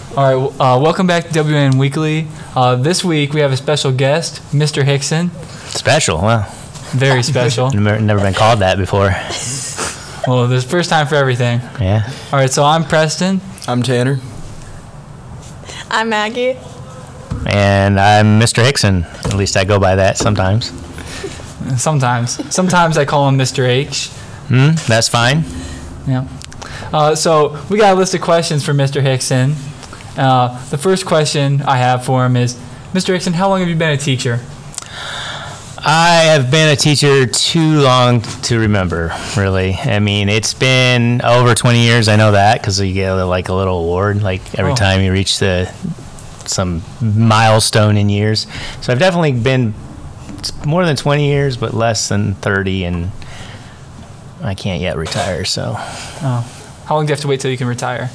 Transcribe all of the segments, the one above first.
All right, welcome back to WN Weekly. This week we have a special guest, Mr. Hickson. Special, wow. Very special. Never been called that before. Well, there's first time for everything. Yeah. All right, so I'm Preston. I'm Tanner. I'm Maggie. And I'm Mr. Hickson. At least I go by that sometimes. Sometimes I call him Mr. H. That's fine. Yeah. So we got a list of questions for Mr. Hickson. The first question I have for him is, Mr. Hickson, how long have you been a teacher? I have been a teacher too long to remember, really. I mean, it's been over 20 years. I know that because you get like a little award like every time you reach some milestone in years. So I've definitely been more than 20 years, but less than 30, and I can't yet retire. So, how long do you have to wait till you can retire?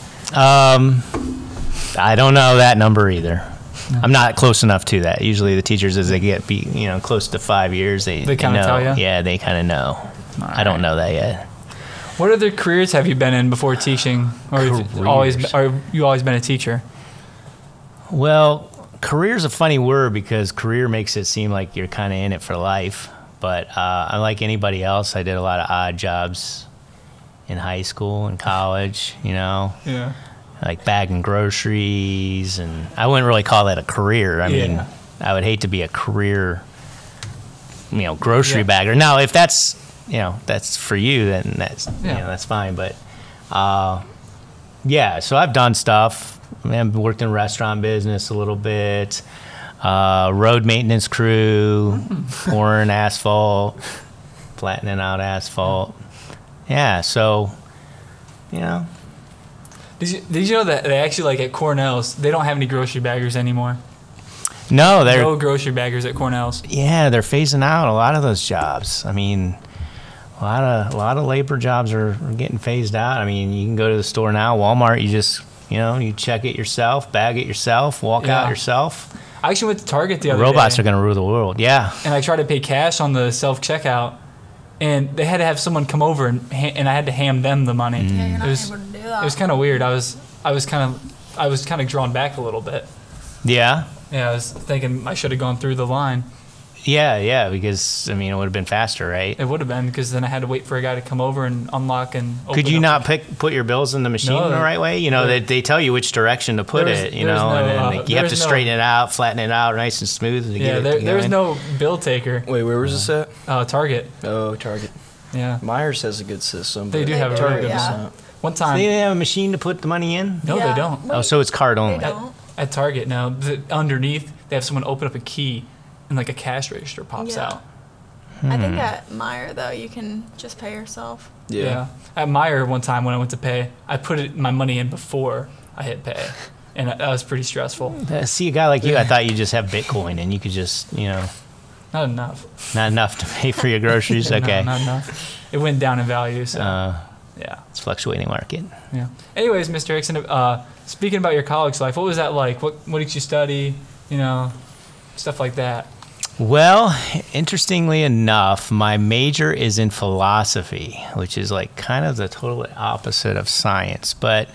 I don't know that number either. No. I'm not close enough to that. Usually the teachers, as they get close to 5 years, they kind of tell you? Yeah, they kind of know. Right. I don't know that yet. What other careers have you been in before teaching? Or have you always been a teacher? Well, career's a funny word because career makes it seem like you're kind of in it for life. But unlike anybody else, I did a lot of odd jobs in high school and college, Yeah. Like bagging groceries, and I wouldn't really call that a career. I mean, I would hate to be a career, grocery bagger. Now, if that's, that's for you, then that's fine. But, so I've done stuff. I've worked in restaurant business a little bit, road maintenance crew, pouring asphalt, flattening out asphalt. Yeah, so, Did you know that they actually, like at Cornell's, they don't have any grocery baggers anymore? No grocery baggers at Cornell's. Yeah, they're phasing out a lot of those jobs. I mean, a lot of labor jobs are getting phased out. I mean, you can go to the store now, Walmart, you just, you check it yourself, bag it yourself, walk out yourself. I actually went to Target the other day. Robots are going to rule the world, yeah. And I tried to pay cash on the self-checkout, and they had to have someone come over, and I had to hand them the money. Yeah, you're not able to do that. It was kind of weird. I was kind of drawn back a little bit. Yeah? Yeah, I was thinking I should have gone through the line. Yeah, because, it would have been faster, right? It would have been, because then I had to wait for a guy to come over and unlock and open. Could you not put your bills in the machine the right way? They tell you which direction to put it, and then you have to straighten it out, flatten it out nice and smooth to get it there's no bill taker. Wait, where was this at? Target. Oh, Target. Yeah. Myers has a good system. They do have a very good system. One time. So they have a machine to put the money in? No, they don't. Oh, so it's card only. They don't. At Target now, underneath, they have someone open up a key, and like a cash register pops out. I think at Meijer, though, you can just pay yourself. Yeah. At Meijer, one time when I went to pay, I put my money in before I hit pay, and that was pretty stressful. See, a guy like you, I thought you just have Bitcoin, and you could just, Not enough. Not enough to pay for your groceries? Okay. No, not enough. It went down in value, so, yeah. It's a fluctuating market. Yeah. Anyways, Mr. Hickson, speaking about your college life, what was that like? What did you study? Stuff like that. Well, interestingly enough, my major is in philosophy, which is like kind of the total opposite of science. But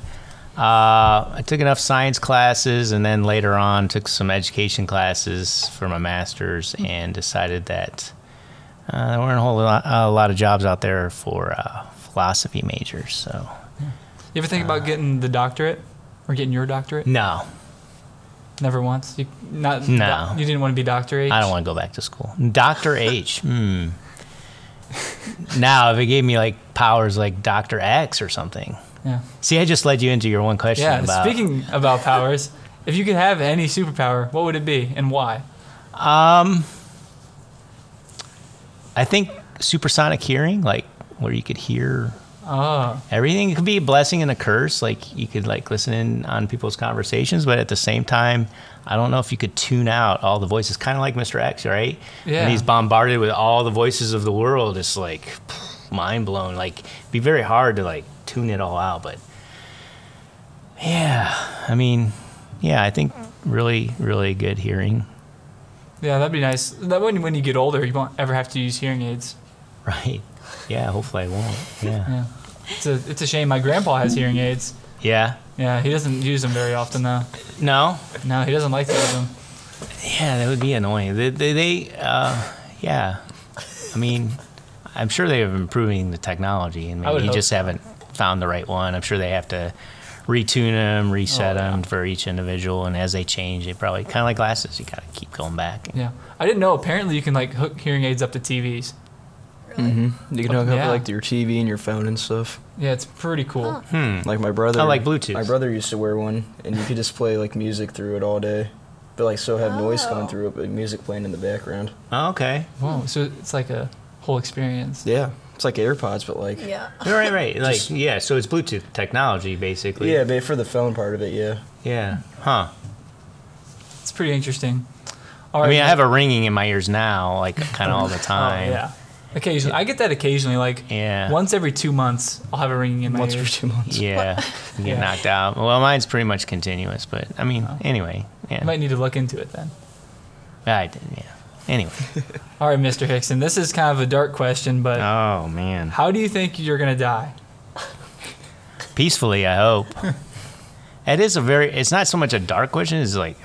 I took enough science classes, and then later on took some education classes for my master's, and decided that there weren't a lot of jobs out there for philosophy majors. So, you ever think about getting the doctorate or getting your doctorate? No. Never once? No. You didn't want to be Dr. H? I don't want to go back to school. Dr. H. Now, if it gave me like powers like Dr. X or something. Yeah. See, I just led you into your one question. Yeah, speaking about powers, if you could have any superpower, what would it be and why? I think supersonic hearing, like where you could hear everything. It could be a blessing and a curse. Like you could like listen in on people's conversations, but at the same time, I don't know if you could tune out all the voices. Kind of like Mr. X, right? Yeah. When he's bombarded with all the voices of the world, it's like mind blown. Like it'd be very hard to like tune it all out. But yeah, I think really, really good hearing. Yeah, that'd be nice. That when you get older, you won't ever have to use hearing aids. Right. Yeah, hopefully I won't. Yeah. It's a shame. My grandpa has hearing aids, Yeah. Yeah, he doesn't use them very often though. No. No, he doesn't like to use them. Yeah, that would be annoying. Yeah. I mean, I'm sure they have improving the technology, and I would maybe you hope just so. haven't found the right one. I'm sure they have to retune them, reset Oh, yeah. them for each individual, and as they change, they probably kind of like glasses. You gotta keep going back. Yeah, I didn't know. Apparently, you can like hook hearing aids up to TVs. Really? Mm-hmm. You can hook Yeah. up like your TV and your phone and stuff. Yeah, it's pretty cool. Huh. Like my brother. I like Bluetooth. My brother used to wear one, and you could just play like music through it all day, but like still have noise coming Oh. through it, but music playing in the background. Oh, okay. Whoa, so it's like a whole experience. Yeah, it's like AirPods, but like Yeah. Right. Like, Just- yeah. So it's Bluetooth technology, basically. yeah, but for the phone part of it, yeah. Yeah. Huh. It's pretty interesting. All I right, mean, I have a ringing in my ears now, like kind of all the Oh, time. yeah. Occasionally, I get that occasionally. Like Yeah. once every 2 months, I'll have a ringing in my Once every ears. 2 months. Yeah. You get Yeah. knocked out. Well, mine's pretty much continuous, but I mean, anyway. Yeah. You might need to look into it then. I did. Yeah. Anyway. All right, Mr. Hickson, this is kind of a dark question, but Oh man. how do you think you're gonna die? Peacefully, I hope. It is a very. It's not so much a dark question. It's like,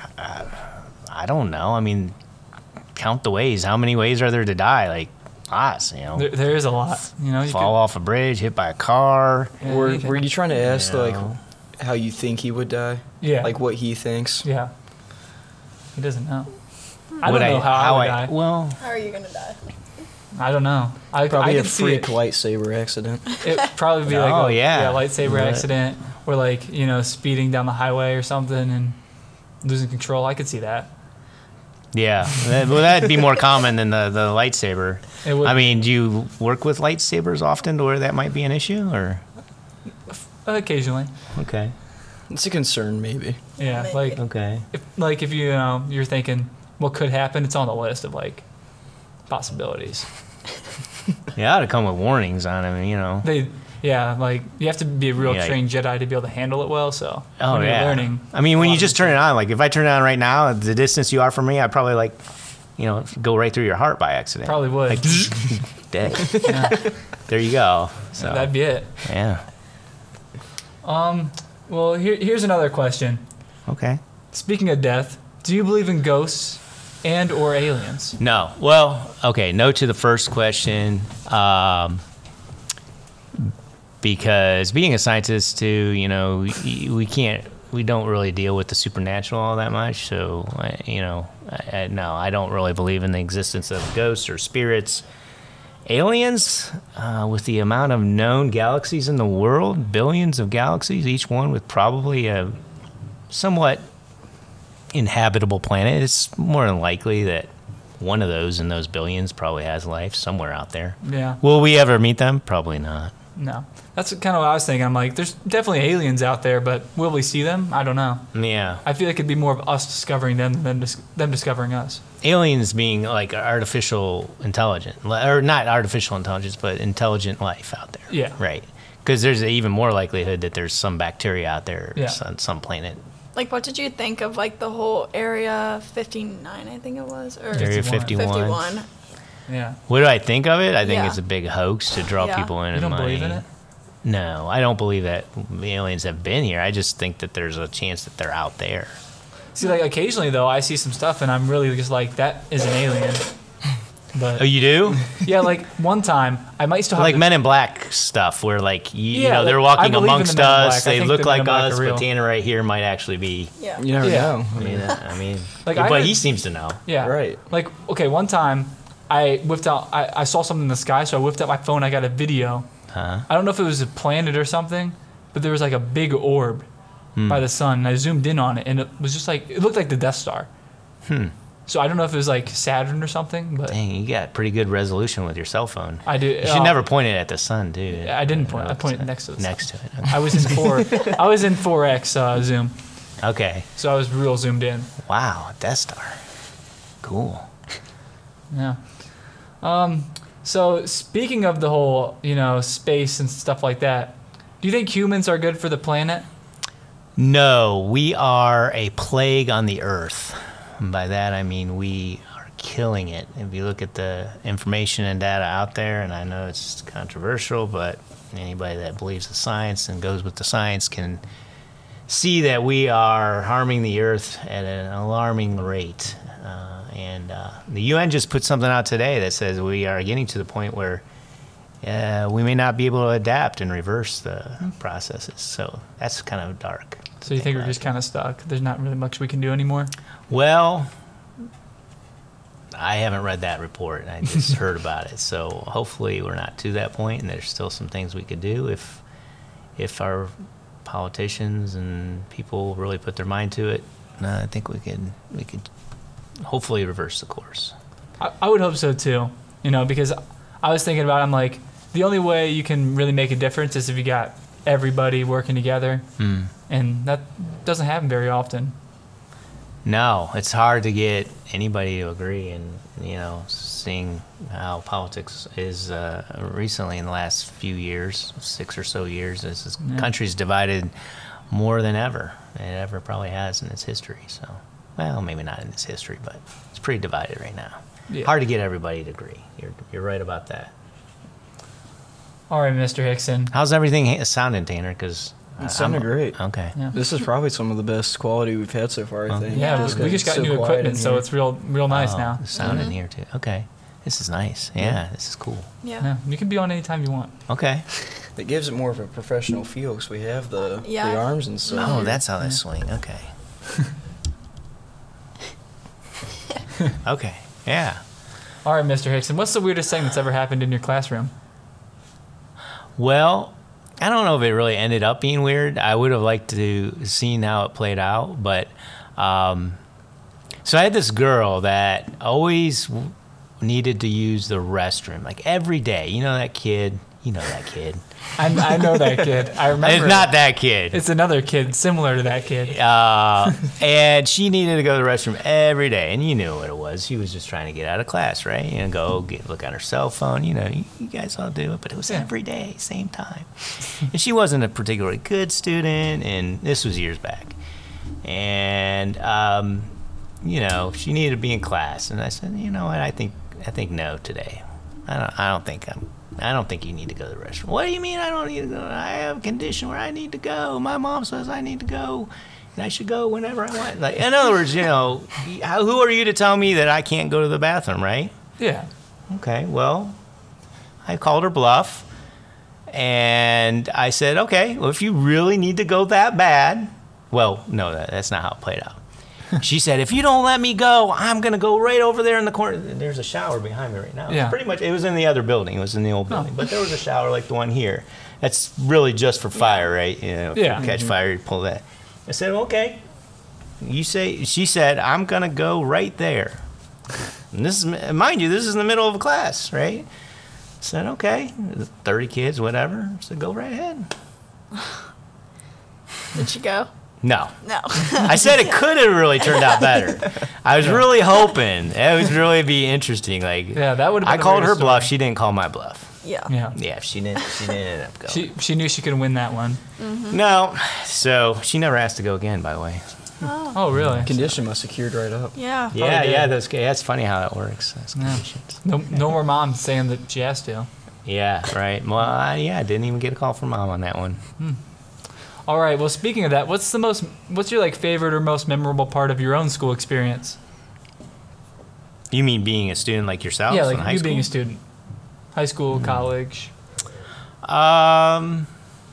I don't know. I mean, count the ways. How many ways are there to die? Like, lots. You know, There is a lot. You know, you fall off a bridge, hit by a car. could, yeah, Were you could- Were you trying to ask You like know. how you think he would die? Yeah. Like what he thinks? Yeah. He doesn't know. I Would don't know how I would die. Well, How are you gonna die? I don't know. I Probably I a could see freak it. lightsaber accident. It'd probably be like Oh, a yeah. lightsaber But- accident or like, you know, speeding down the highway or something and losing control. I could see that. yeah. Well, that'd be more common than the lightsaber. It would I mean, do you work with lightsabers often to where that might be an issue, or occasionally. okay, It's a concern, maybe. Yeah, Maybe. okay. if you know, you're thinking what could happen, it's on the list of like possibilities. Yeah, I ought to come with warnings on them. You know. Like you have to be a real Yeah. trained Jedi to be able to handle it well. So Oh when you're yeah. learning, I mean, a when lot you of just turn it on, like if I turn it on right now, at the distance you are from me, I'd probably like, you know, go right through your heart by accident. probably would. Like, dead. Yeah, There you go. So that'd be it. yeah. Well, here's another question. Okay. Speaking of death, do you believe in ghosts and or aliens? No. Well, okay. No to the first question. Because being a scientist too, you know, we don't really deal with the supernatural all that much. So, you know, no, I don't really believe in the existence of ghosts or spirits. Aliens, with the amount of known galaxies in the world, billions of galaxies, each one with probably a somewhat inhabitable planet, it's more than likely that one of those in those billions probably has life somewhere out there. Yeah. Will we ever meet them? Probably not. No. That's kind of what I was thinking. I'm like, there's definitely aliens out there, but will we see them? I don't know. Yeah. I feel like it'd be more of us discovering them than them discovering us. Aliens being like artificial intelligence, or not artificial intelligence, but intelligent life out there. Yeah. Right. Because there's even more likelihood that there's some bacteria out there Yeah. on some planet. Like, what did you think of like the whole Area 59? I think it was, or Area 51. 51. Yeah. What do I think of it? I think Yeah. it's a big hoax to draw Yeah. people in You and don't money. believe in it? No, I don't believe that the aliens have been here. I just think that there's a chance that they're out there. See, like occasionally though, I see some stuff and I'm really just like, that is an alien. But Oh, you do? yeah, like one time I might still have Like the- Men in Black stuff, where like you Yeah, know they're like, I walking believe in amongst the Men in Black. us. I They think look the Men in like Black us, are real. but Tanner right here might actually be. yeah. You never Yeah. know. I mean, Like, I but heard- he seems to know. Yeah. Right. Like, okay, one time I whipped out, I saw something in the sky, so I whipped out my phone. I got a video. Huh? I don't know if it was a planet or something, but there was like a big orb Hmm. by the sun. And I zoomed in on it, and it was just like, it looked like the Death Star. So I don't know if it was like Saturn or something, but Dang, you got pretty good resolution with your cell phone. I do. You should never point it at the sun, dude. I didn't point. I pointed next to the sun. Next to it. I was in 4x zoom, Okay. so I was real zoomed in. Wow, Death Star. Cool. Yeah. So speaking of the whole, you know, space and stuff like that, do you think humans are good for the planet? No, we are a plague on the earth. And by that I mean we are killing it. If you look at the information and data out there, and I know it's controversial, but anybody that believes the science and goes with the science can see that we are harming the earth at an alarming rate. And the UN just put something out today that says we are getting to the point where we may not be able to adapt and reverse the processes. So that's kind of dark. So you think we're just kind of stuck? There's not really much we can do anymore? Well, I haven't read that report. I just heard about it. So hopefully we're not to that point, and there's still some things we could do if our politicians and people really put their mind to it. I think we could hopefully reverse the course. I would hope so too. Because I was thinking about it, I'm like, the only way you can really make a difference is if you got everybody working together. And that doesn't happen very often. No, it's hard to get anybody to agree, and seeing how politics is recently in the last few years, 6 or so years, this country's divided more than ever. It ever probably has in its history. So, well, maybe not in its history, but it's pretty divided right now. Yeah. Hard to get everybody to agree. You're right about that. All right, Mr. Hickson. How's everything sounding, Tanner? Because It's sounding great. Okay. Yeah. This is probably some of the best quality we've had so far, I think. Yeah, Yeah. we just got So new quiet equipment, in so here. it's real nice now. The sound in here too. Okay. This is nice. Yeah, this is cool. Yeah. Yeah, you can be on anytime you want. Okay. It gives it more of a professional feel because we have the Yeah. arms and stuff. Oh, here. that's how they swing. Okay. Okay. Yeah. All right, Mr. Hickson, what's the weirdest thing that's ever happened in your classroom? Well, I don't know if it really ended up being weird. I would have liked to seen how it played out, but so I had this girl that always needed to use the restroom, like every day. You know that kid. I know that kid. I remember. It's not that kid. It's another kid similar to that kid. And she needed to go to the restroom every day, and you knew what it was. She was just trying to get out of class, right? Look on her cell phone. You guys all do it, but it was every day, same time. And she wasn't a particularly good student, and this was years back. And she needed to be in class, and I said, you know what? I think no today. I don't think you need to go to the restroom. What do you mean I don't need to go? I have a condition where I need to go. My mom says I need to go, and I should go whenever I want. Like, in other words, who are you to tell me that I can't go to the bathroom, right? Yeah. Okay, well, I called her bluff, and I said, okay, well, if you really need to go that bad, well, no, that's not how it played out. She said, if you don't let me go, I'm going to go right over there in the corner. There's a shower behind me right now. Yeah. Pretty much, it was in the other building. It was in the old building. But there was a shower like the one here. That's really just for fire, right? If Yeah. you catch fire, you pull that. I said, okay. She said, I'm going to go right there. And this is, mind you, this is in the middle of a class, right? I said, okay. 30 kids, whatever. I said, go right ahead. Did you go? No. No. I said it could have really turned out better. I was really hoping it would really be interesting. Like, Yeah, that would have I been called the her weirdest bluff. story. She didn't call my bluff. Yeah. Yeah. Yeah, she didn't end up going. She knew she could win that one. No, so she never asked to go again. By the way. Oh, really? Condition must have cured right up. Yeah. Yeah, did. that's funny how that works. That's conditions. No more moms saying that she has to. Yeah, right. Well, I didn't even get a call from mom on that one. All right. Well, speaking of that, what's your favorite or most memorable part of your own school experience? You mean being a student like yourself? Yeah, in like high you school? being a student, high school, college. Gosh,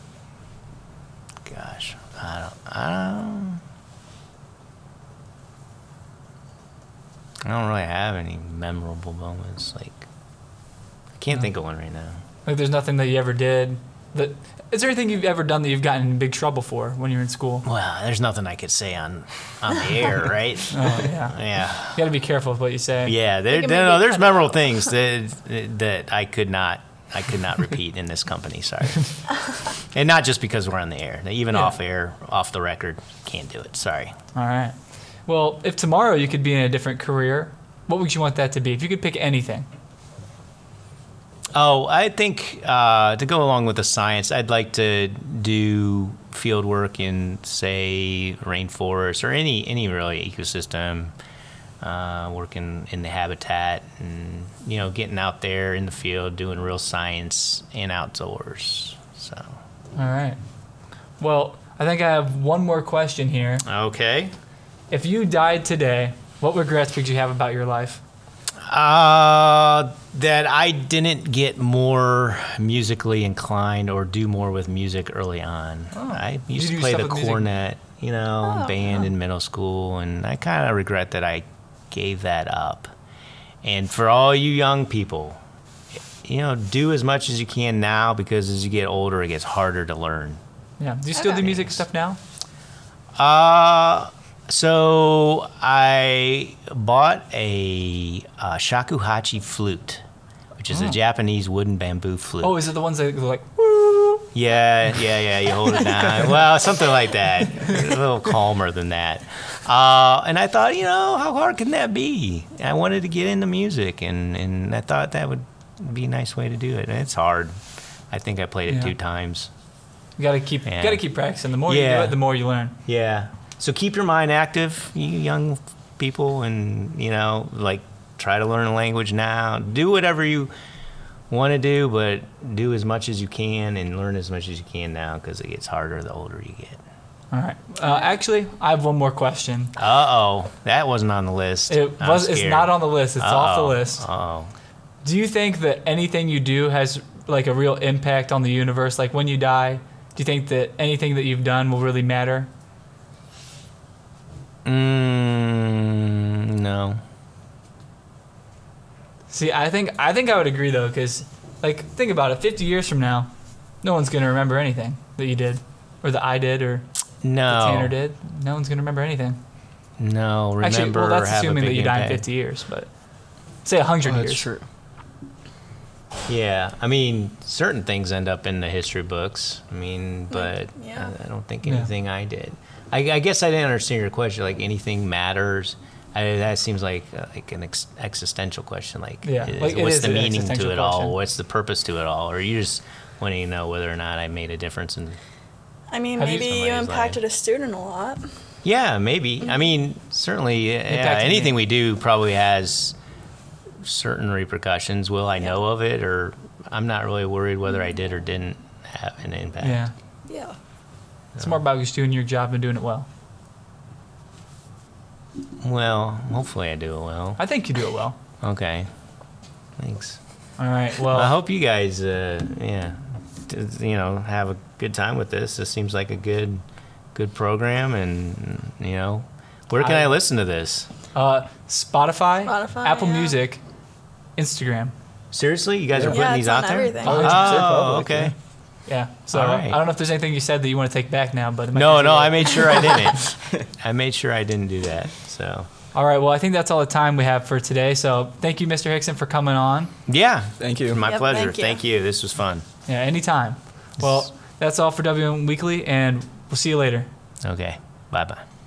I don't really have any memorable moments. Like, I can't think of one right now. Like, there's nothing that you ever did. Is there anything you've ever done that you've gotten in big trouble for when you're in school? Well, there's nothing I could say on the air, right? Oh, yeah. Yeah, You got to be careful with what you say. yeah. can maybe There's cut it memorable out. things that I could not repeat in this company. Sorry, and not just because we're on the air. Even Yeah. off air, off the record, can't do it. Sorry. All right. Well, if tomorrow you could be in a different career, what would you want that to be? If you could pick anything. Oh, I think to go along with the science, I'd like to do field work in, say, rainforest or any really ecosystem, working in the habitat and, getting out there in the field, doing real science and outdoors. So, All right. Well, I think I have one more question here. Okay. If you died today, what regrets would you have about your life? That I didn't get more musically inclined or do more with music early on. I used You to do play stuff the with music? cornet, band in middle school, and I kind of regret that I gave that up. And for all you young people, do as much as you can now, because as you get older, it gets harder to learn. Yeah. Do you still do music stuff now? So I bought a shakuhachi flute, which is a Japanese wooden bamboo flute. Oh, is it the ones that go like? Yeah, you hold it down. Well, something like that. A little calmer than that. And I thought, how hard can that be? I wanted to get into music, and I thought that would be a nice way to do it. And it's hard. I think I played it 2 times. You gotta keep practicing. The more you do it, the more you learn. Yeah. So keep your mind active, you young people, and try to learn a language now. Do whatever you want to do, but do as much as you can and learn as much as you can now, because it gets harder the older you get. All right. Actually, I have one more question. That wasn't on the list. It's not on the list. It's off the list. Oh. Do you think that anything you do has like a real impact on the universe? Like when you die, do you think that anything that you've done will really matter? No. See, I think I would agree though, because think about it. 50 years from now, no one's gonna remember anything that you did, or that I did, or that Tanner did. No one's gonna remember anything. No, remember. Actually, well, that's have assuming a that big you die in impact. 50 years, but say 100 years. That's true. Yeah, I mean, certain things end up in the history books. I mean, but I don't think anything I did. I guess I didn't understand your question. Like, anything matters? That seems like an existential question. What's the meaning to it all? What's the purpose to it all? Or you just wanting to know whether or not I made a difference in? I mean, Have you- maybe you impacted a student a lot. Yeah, maybe. I mean, certainly, anything we do probably has certain repercussions. Will I know of it, or I'm not really worried whether I did or didn't have an impact. Yeah. Yeah. It's more about just doing your job and doing it well. Well, hopefully I do it well. I think you do it well. Okay. Thanks. All right. Well, I hope you guys, have a good time with this. This seems like a good program, and where can I listen to this? Spotify, Spotify, Apple yeah. Music, Instagram. Seriously, you guys are putting Yeah, these it's on out there? everything. Oh, okay. Yeah. So All right. I don't know if there's anything you said that you want to take back now, but it might No, be I good. made sure I didn't. I made sure I didn't do that. So. All right. Well, I think that's all the time we have for today. So thank you, Mr. Hickson, for coming on. Yeah. Thank you. My Yep, pleasure. thank you. Thank you. This was fun. Yeah, anytime. Well, that's all for WM Weekly, and we'll see you later. Okay. Bye-bye.